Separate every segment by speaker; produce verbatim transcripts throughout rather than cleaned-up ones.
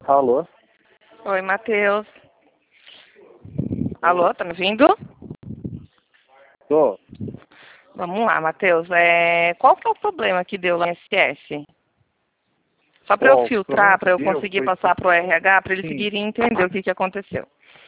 Speaker 1: Alô?
Speaker 2: Oi, Matheus. Alô, tá me ouvindo?
Speaker 1: Tô.
Speaker 2: Vamos lá, Matheus. É... Qual que é o problema que deu lá no I N S S? Só para eu
Speaker 1: Ó, o problema
Speaker 2: filtrar, para eu
Speaker 1: que deu
Speaker 2: conseguir
Speaker 1: foi
Speaker 2: passar para o R H, para eles
Speaker 1: sim,
Speaker 2: seguirem e entender o que, que aconteceu.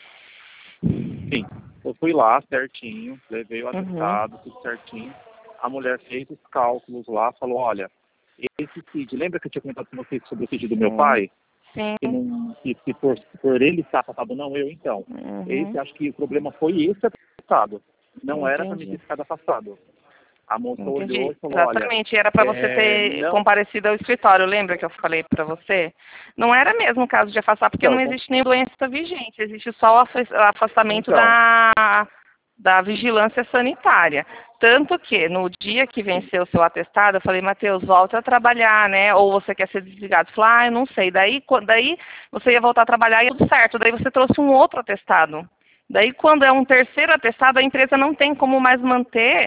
Speaker 1: sim. Eu fui lá certinho, levei o
Speaker 2: Uhum.
Speaker 1: atestado, tudo certinho. A mulher fez os cálculos lá, falou, olha, esse C I D, lembra que eu tinha comentado com vocês sobre o C I D do meu
Speaker 2: Sim.
Speaker 1: pai?
Speaker 2: Sim.
Speaker 1: Que, não, que, que por, por ele estar afastado, não eu, então.
Speaker 2: Uhum.
Speaker 1: Esse, acho que o problema foi esse atestado. Não era para me ter
Speaker 2: Entendi.
Speaker 1: ficado afastado. A moça olhou
Speaker 2: Entendi.
Speaker 1: e falou, olha,
Speaker 2: Exatamente. Era para você
Speaker 1: é,
Speaker 2: ter
Speaker 1: não,
Speaker 2: comparecido ao escritório. Lembra que eu falei para você? Não era mesmo o caso de afastar, porque
Speaker 1: então,
Speaker 2: não existe nem doença vigente. Existe só o afas- afastamento
Speaker 1: então,
Speaker 2: da, da vigilância sanitária. Tanto que, no dia que
Speaker 1: sim,
Speaker 2: venceu o seu atestado, eu falei, Matheus, volta a trabalhar, né? Ou você quer ser desligado? Ele falou, ah, eu não sei. Daí, qu- daí você ia voltar a trabalhar e ia tudo certo. Daí você trouxe um outro atestado. Daí, quando é um terceiro atestado, a empresa não tem como mais manter,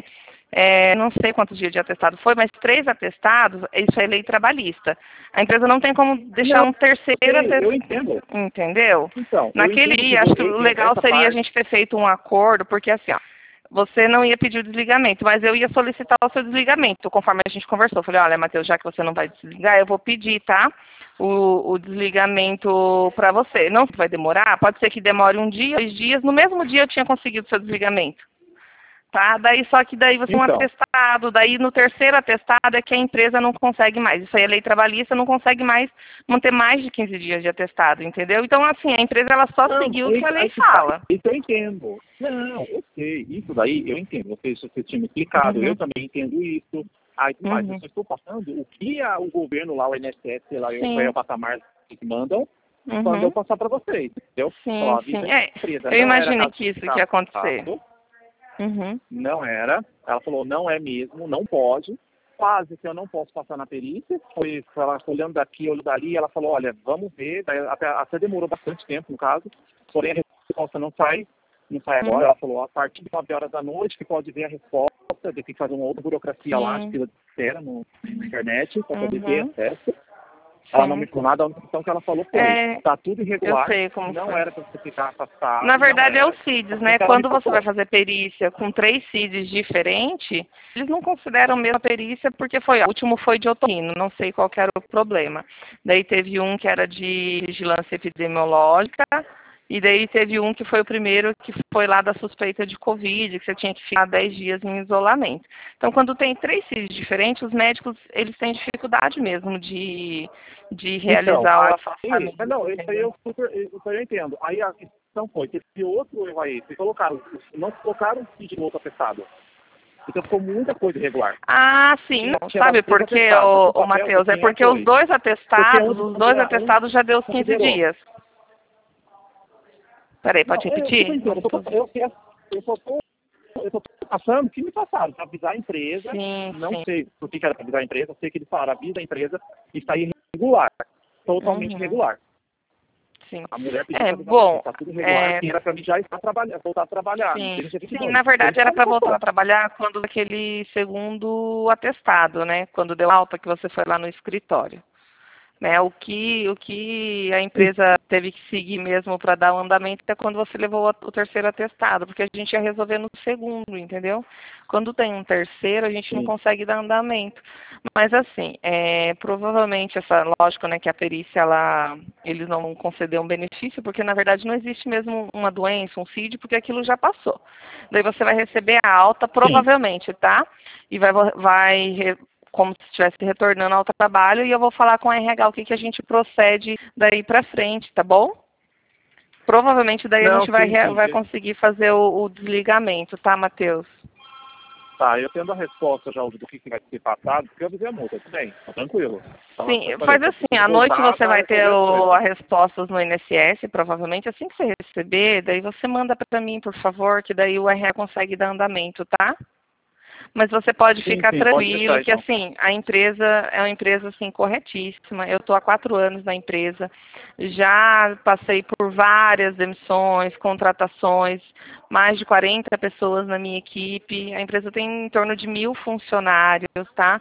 Speaker 2: é, não sei quantos dias de atestado foi, mas três atestados, isso é lei trabalhista. A empresa não tem como deixar
Speaker 1: não,
Speaker 2: um terceiro
Speaker 1: sei, eu
Speaker 2: atestado,
Speaker 1: entendo.
Speaker 2: entendeu?
Speaker 1: Então, eu
Speaker 2: Naquele
Speaker 1: entendo que
Speaker 2: dia, acho que
Speaker 1: você,
Speaker 2: o legal
Speaker 1: essa
Speaker 2: seria a
Speaker 1: parte,
Speaker 2: gente ter feito um acordo, porque assim, ó, você não ia pedir o desligamento, mas eu ia solicitar o seu desligamento, conforme a gente conversou. Eu falei, olha, Matheus, já que você não vai desligar, eu vou pedir, tá? O, o desligamento para você. Não vai demorar, pode ser que demore um dia, dois dias. No mesmo dia eu tinha conseguido o seu desligamento. Tá? Daí só que daí você é um
Speaker 1: então,
Speaker 2: atestado, daí no terceiro atestado é que a empresa não consegue mais. Isso aí é lei trabalhista, não consegue mais manter mais de quinze dias de atestado, entendeu? Então, assim, a empresa ela só
Speaker 1: não,
Speaker 2: seguiu o
Speaker 1: aí,
Speaker 2: que a lei
Speaker 1: aí que tá,
Speaker 2: fala.
Speaker 1: isso eu entendo. Não, eu sei, isso daí eu entendo, você, você tinha me explicado, eu
Speaker 2: Uhum,
Speaker 1: também entendo isso, aí tudo mais, eu
Speaker 2: uhum.
Speaker 1: só estou passando o que a, o governo lá, o I N S S, lá, eu, foi
Speaker 2: Sim,
Speaker 1: o patamar que mandam, quando eu
Speaker 2: uhum.
Speaker 1: passar para vocês, entendeu? Falar,
Speaker 2: Sim,
Speaker 1: a
Speaker 2: sim.
Speaker 1: vida
Speaker 2: É,
Speaker 1: da empresa
Speaker 2: eu
Speaker 1: não era
Speaker 2: imaginei
Speaker 1: caso
Speaker 2: que isso
Speaker 1: de
Speaker 2: que ia acontecer.
Speaker 1: afastado,
Speaker 2: Uhum,
Speaker 1: não era. Ela falou, não é mesmo, não pode. Quase que eu não posso passar na perícia. Foi ela olhando daqui, olhando dali, ela falou, olha, vamos ver. Daí até, até demorou bastante tempo, no caso. Porém, a resposta não sai, não sai
Speaker 2: uhum.
Speaker 1: agora. Ela falou, a partir de nove horas da noite que pode ver a resposta, tem que fazer uma outra burocracia lá, de
Speaker 2: Sim,
Speaker 1: fila de espera no, na internet, para poder ter
Speaker 2: uhum,
Speaker 1: acesso. Ela não me
Speaker 2: sim.
Speaker 1: falou nada, a única questão que ela falou foi,
Speaker 2: É,
Speaker 1: está tudo
Speaker 2: eu
Speaker 1: irregular,
Speaker 2: sei como
Speaker 1: não
Speaker 2: foi.
Speaker 1: era para você ficar
Speaker 2: Na
Speaker 1: afastado, não
Speaker 2: verdade é o
Speaker 1: era.
Speaker 2: CIDs,
Speaker 1: Foi o
Speaker 2: né?
Speaker 1: que ela me
Speaker 2: Quando você vai
Speaker 1: passou.
Speaker 2: fazer perícia com três CIDs diferentes, eles não consideram a mesma perícia porque foi, o último foi de otorrino, não sei qual que era o problema. Daí teve um que era de vigilância epidemiológica, e daí teve um que foi o primeiro que foi lá da suspeita de Covid, que você tinha que ficar dez dias em isolamento. Então, quando tem três CIDs diferentes, os médicos, eles têm dificuldade mesmo de, de
Speaker 1: Então,
Speaker 2: realizar o
Speaker 1: aí,
Speaker 2: afastamento,
Speaker 1: mas não, isso aí
Speaker 2: entendeu?
Speaker 1: eu super, isso aí eu entendo. Aí a questão foi, teve outro erro aí, vocês colocaram, não colocaram o feed no outro atestado. Então ficou muita coisa irregular.
Speaker 2: Ah, sim,
Speaker 1: Tinha,
Speaker 2: não.
Speaker 1: tinha dado
Speaker 2: Sabe
Speaker 1: três
Speaker 2: por quê,
Speaker 1: atestados.
Speaker 2: ô,
Speaker 1: No
Speaker 2: ô
Speaker 1: papel que
Speaker 2: Matheus? É
Speaker 1: tinha
Speaker 2: porque os
Speaker 1: dois.
Speaker 2: dois
Speaker 1: Porque
Speaker 2: atestados,
Speaker 1: onde,
Speaker 2: os
Speaker 1: onde
Speaker 2: dois
Speaker 1: é, onde
Speaker 2: atestados já deu os quinze
Speaker 1: considerou.
Speaker 2: dias. Peraí,
Speaker 1: Não,
Speaker 2: pode
Speaker 1: é, isso eu
Speaker 2: repetir?
Speaker 1: entendo.
Speaker 2: Não
Speaker 1: Eu, tô,
Speaker 2: tô...
Speaker 1: eu, eu, eu só tô, eu só tô passando o que me passaram, para avisar a empresa,
Speaker 2: Sim,
Speaker 1: não
Speaker 2: sim.
Speaker 1: sei por que que era para avisar a empresa, eu sei que eles falaram, avisa a empresa e está irregular, totalmente
Speaker 2: Uhum,
Speaker 1: irregular.
Speaker 2: sim.
Speaker 1: A mulher pediu
Speaker 2: É,
Speaker 1: para avisar vocês,
Speaker 2: bom,
Speaker 1: está tudo irregular,
Speaker 2: é,
Speaker 1: que era para mim já estar trabalhando, voltar a trabalhar, no
Speaker 2: sim.
Speaker 1: dia vinte e
Speaker 2: Sim,
Speaker 1: dois.
Speaker 2: na
Speaker 1: Foi isso
Speaker 2: verdade
Speaker 1: que
Speaker 2: era
Speaker 1: ela me
Speaker 2: para voltar
Speaker 1: passou.
Speaker 2: a trabalhar quando aquele segundo atestado, né? Quando deu alta que você foi lá no escritório. Né? O que, o que a
Speaker 1: Sim,
Speaker 2: empresa teve que seguir mesmo para dar o andamento é quando você levou o terceiro atestado, porque a gente ia resolver no segundo, entendeu? Quando tem um terceiro, a gente não
Speaker 1: sim,
Speaker 2: consegue dar andamento. Mas assim, é, provavelmente essa, lógico, né, que a perícia ela, eles não vão conceder um benefício, porque na verdade não existe mesmo uma doença, um C I D, porque aquilo já passou. Daí você vai receber a alta,
Speaker 1: sim.
Speaker 2: provavelmente, tá? E vai, vai como se estivesse retornando ao trabalho, e eu vou falar com a R H o que, que a gente procede daí para frente, tá bom? Provavelmente daí a
Speaker 1: Não,
Speaker 2: gente vai,
Speaker 1: sim,
Speaker 2: re-
Speaker 1: sim.
Speaker 2: vai conseguir fazer o, o desligamento, tá, Matheus?
Speaker 1: Tá, eu tendo a resposta já do que, que vai ser passado, porque eu avisei a multa, tudo bem, tá tranquilo. Então,
Speaker 2: Sim,
Speaker 1: eu falei,
Speaker 2: faz
Speaker 1: só
Speaker 2: assim,
Speaker 1: preciso
Speaker 2: à noite
Speaker 1: voltar
Speaker 2: você
Speaker 1: para
Speaker 2: vai ter
Speaker 1: resolver as
Speaker 2: o,
Speaker 1: coisas.
Speaker 2: as respostas no I N S S, provavelmente, assim que você receber, daí você manda para mim, por favor, que daí o R H consegue dar andamento, tá? Mas você pode
Speaker 1: Sim,
Speaker 2: ficar
Speaker 1: sim, pode
Speaker 2: tranquilo
Speaker 1: deixar
Speaker 2: que,
Speaker 1: então.
Speaker 2: assim, a empresa é uma empresa, assim, corretíssima. Eu estou há quatro anos na empresa, já passei por várias demissões, contratações, mais de quarenta pessoas na minha equipe. A empresa tem em torno de mil funcionários, tá?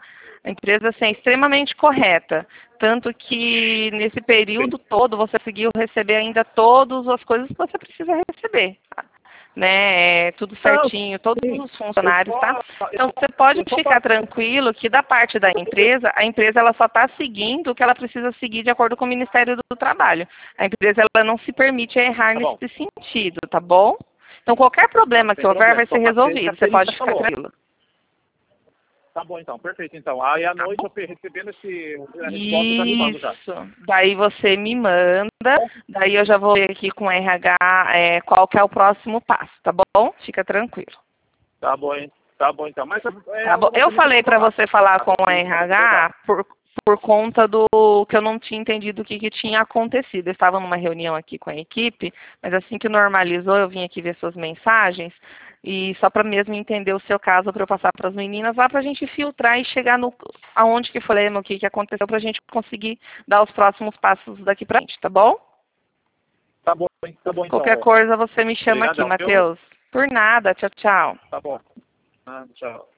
Speaker 2: A empresa assim, é extremamente correta, tanto que nesse período todo você conseguiu receber ainda todas as coisas que você precisa receber, né? É tudo certinho, todos os funcionários, tá? Então você pode ficar tranquilo que da parte da empresa, a empresa ela só está seguindo o que ela precisa seguir de acordo com o Ministério do Trabalho. A empresa ela não se permite errar nesse sentido, tá bom? Então qualquer problema que houver vai ser resolvido, você pode ficar tranquilo.
Speaker 1: Tá bom, então, perfeito, então. Aí à noite eu recebendo esse resposta, já
Speaker 2: Isso, daí você me manda, daí eu já vou ver aqui com o R H é, qual que é o próximo passo, tá bom? Fica tranquilo.
Speaker 1: Tá bom, hein? Tá bom, então. Mas, é,
Speaker 2: tá bom. Eu falei para você falar com o R H por, por conta do que eu não tinha entendido o que, que tinha acontecido. Eu estava numa reunião aqui com a equipe, mas assim que normalizou, eu vim aqui ver suas mensagens, e só para mesmo entender o seu caso, para eu passar para as meninas, lá para a gente filtrar e chegar no aonde que foi, o que, que aconteceu, para a gente conseguir dar os próximos passos daqui para frente, tá bom?
Speaker 1: Tá bom, tá bom, então.
Speaker 2: Qualquer coisa você me chama. Obrigadão, aqui, Matheus. Por nada, tchau, tchau.
Speaker 1: Tá bom. Ah, tchau.